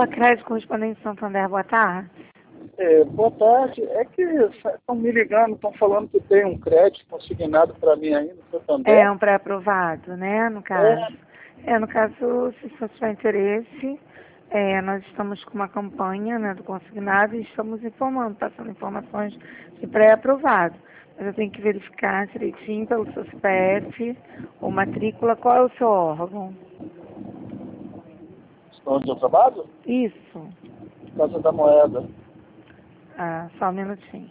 Sua crédito correspondente Santander, boa tarde. Boa tarde. É que estão me ligando, estão falando que tem um crédito consignado para mim ainda, Santander. É um pré-aprovado, né, no caso. No caso, se você tiver interesse, nós estamos com uma campanha, né, do consignado e estamos informando, passando informações de pré-aprovado. Mas eu tenho que verificar direitinho pelo seu CPF ou matrícula, qual é o seu órgão. Onde eu trabalho? Isso. Casa da Moeda. Ah, só um minutinho.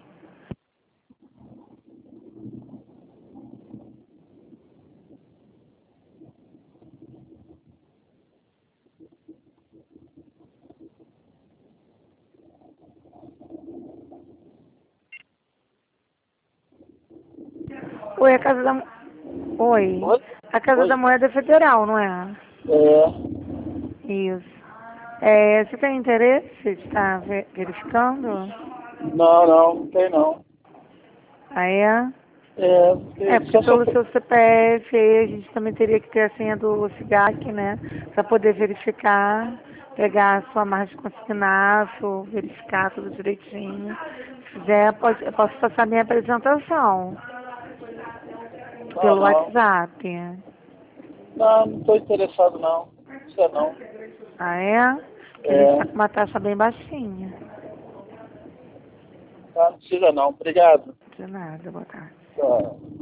Oi, a Casa da... Oi. Oi? A Casa Oi? da Moeda é federal, não é? Isso. Você tem interesse de estar verificando? Não tem não. Ah, é? Porque Só pelo seu CPF aí a gente também teria que ter a senha do SIGAC, né? Para poder verificar, pegar a sua margem de consignado, verificar tudo direitinho. Se quiser, eu posso passar minha apresentação pelo Não WhatsApp. estou interessado não. Isso não. Ah, é? Porque a gente está com uma taxa bem baixinha. Tá, não precisa não. Obrigado. De nada, boa tarde. Tá.